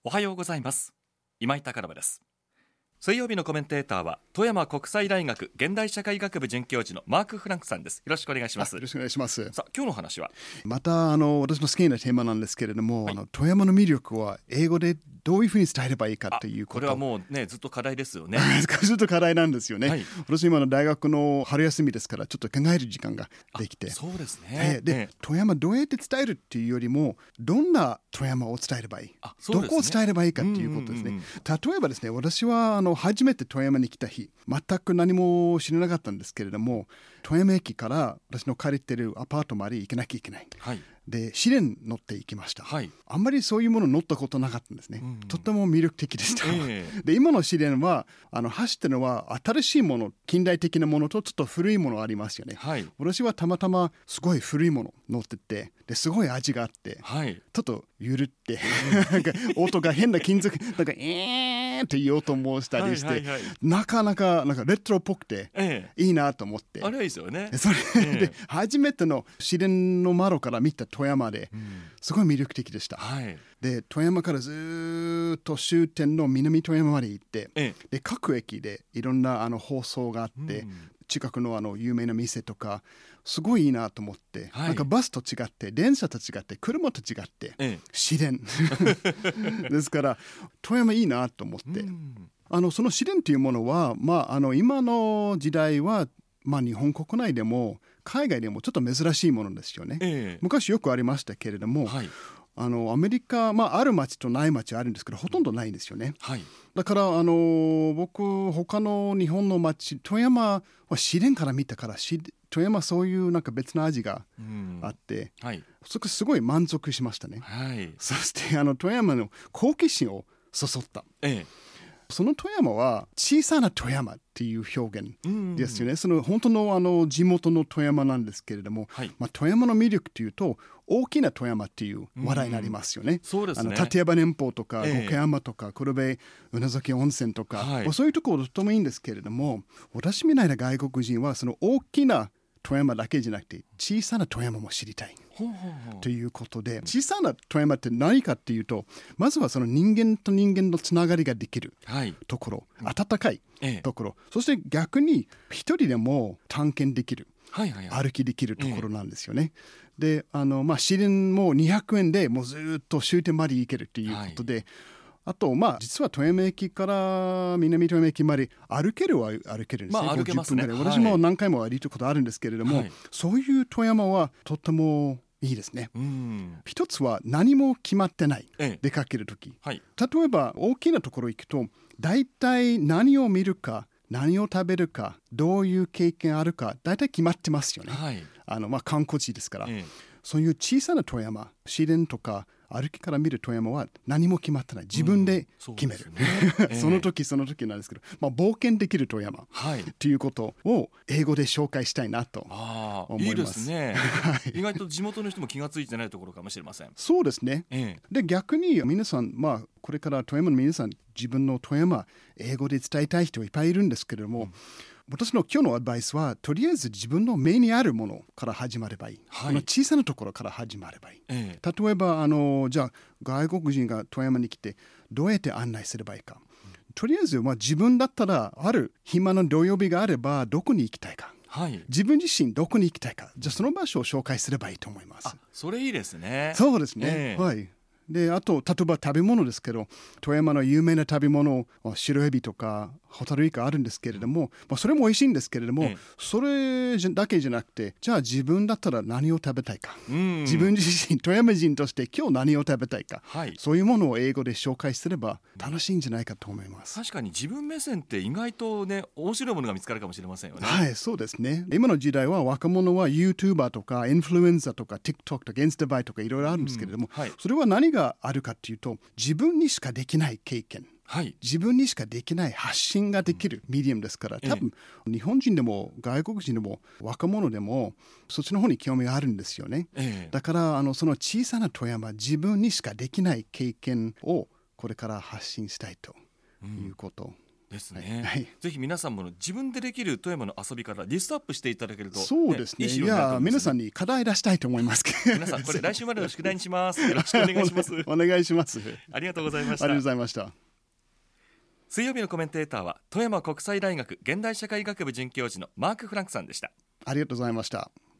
おはようございます。今井隆信です。水曜日のコメンテーターは富山国際大学現代社会学部准教授のマーク・フランクさんです。よろしくお願いします。 よろしくお願いします。 さあ、今日の話はまた私の好きなテーマなんですけれども、 はい、 富山の魅力は英語でどういうふうに伝えればいいかということ。 これはもうねずっと課題ですよね。 ずっと課題なんですよね、 はい、 私今の大学の春休みですからちょっと考える時間ができて。 そうですね。 で、富山どうやって伝えるっていうよりもどんな富山を伝えればいい、どこを伝えればいいかっていうことですね。例えばですね、私は初めて富山に来た日全く何も知らなかったんですけれども、富山駅から私の借りてるアパートまで行けなきゃいけない、はい、で試練乗って行きました、はい、あんまりそういうもの乗ったことなかったんですね、とっても魅力的でした、で今の試練は走ってるのは新しいもの、近代的なものとちょっと古いものありますよね、はい、私はたまたますごい古いもの乗ってて、ですごい味があって、はい、ちょっとゆるってなんか音が変な金属なんかっていう音もしたりして、なかなかレトロっぽくていいなと思って、 あれはいいですよね。 それで初めての試練の窓から見た富山ですごい魅力的でした、はい、で富山からずっと終点の南富山まで行って、で各駅でいろんな放送があって、近くの有名な店とかすごいいいなと思って、はい、なんかバスと違って電車と違って車と違って、試練ですから富山いいなと思って、その試練というものは、今の時代は、日本国内でも海外でもちょっと珍しいものですよね、昔よくありましたけれども、はい、アメリカ、ある町とない町あるんですけどほとんどないんですよね、はい、だから僕他の日本の町、富山は試練から見たから富山そういうなんか別の味があって、はい、すごい満足しましたね、はい、そして富山の好奇心をそそった、その富山は小さな富山っていう表現ですよね、その本当の地元の富山なんですけれども、はい、富山の魅力というと大きな富山っていう話題になりますよね、そうですね、立山連峰とか五箇山とか黒部宇奈崎温泉とか、はい、そういうところとてもいいんですけれども、私みたいな外国人はその大きな富山だけじゃなくて小さな富山も知りたいということで、小さな富山って何かっていうと、まずはその人間と人間のつながりができるところ、温かいところ、そして逆に一人でも探検できる、歩きできるところなんですよね、で試練も200円でもうずっと終点まで行けるということで、あと実は富山駅から南富山駅まで歩けるんですね、 歩けますね、 50分ぐらい、私も何回も歩いたことあるんですけれども、そういう富山はとってもいいですね。一つは何も決まってない、出かけるとき、例えば大きなところ行くと大体何を見るか何を食べるかどういう経験あるか大体決まってますよね、観光地ですから、そういう小さな富山、試練とか歩きから見る富山は何も決まってない、自分で決める、その時その時なんですけど、冒険できる富山ということを英語で紹介したいなと思います。 いいですね、意外と地元の人も気がついてないところかもしれません。 そうですね、で逆に皆さん、これから富山の皆さん自分の富山英語で伝えたい人いっぱいいるんですけれども、私の今日のアドバイスはとりあえず自分の目にあるものから始まればいい、この小さなところから始まればいい、例えばじゃあ外国人が富山に来てどうやって案内すればいいか、とりあえず自分だったらある暇な土曜日があればどこに行きたいか、自分自身どこに行きたいか、じゃあその場所を紹介すればいいと思います。 それいいですね。 そうですね、であと例えば食べ物ですけど、富山の有名な食べ物、白エビとかホタルイカあるんですけれども、それも美味しいんですけれども、それだけじゃなくて、じゃあ自分だったら何を食べたいか、自分自身富山人として今日何を食べたいか、そういうものを英語で紹介すれば楽しいんじゃないかと思います。 確かに自分目線って意外とね面白いものが見つかるかもしれませんよね。 そうですね。今の時代は若者は YouTuber とかインフルエンサーとか TikTok とかインスタ映えとかいろいろあるんですけれども、それは何があるかというと、自分にしかできない経験、自分にしかできない発信ができるメディアムですから、多分日本人でも外国人でも若者でもそっちの方に興味があるんですよね、だからその小さな富山、自分にしかできない経験をこれから発信したいということですね、 はい、 ぜひ皆さんも自分でできる富山の遊び方リストアップしていただけると、 そうですね、いや皆さんに課題出したいと思いますけど皆さんこれ来週までの宿題にします。よろしくお願いしますお願いします。 ありがとうございました。 ありがとうございました。 水曜日のコメンテーターは富山国際大学現代社会学部准教授のマーク・フランクさんでした。 ありがとうございました。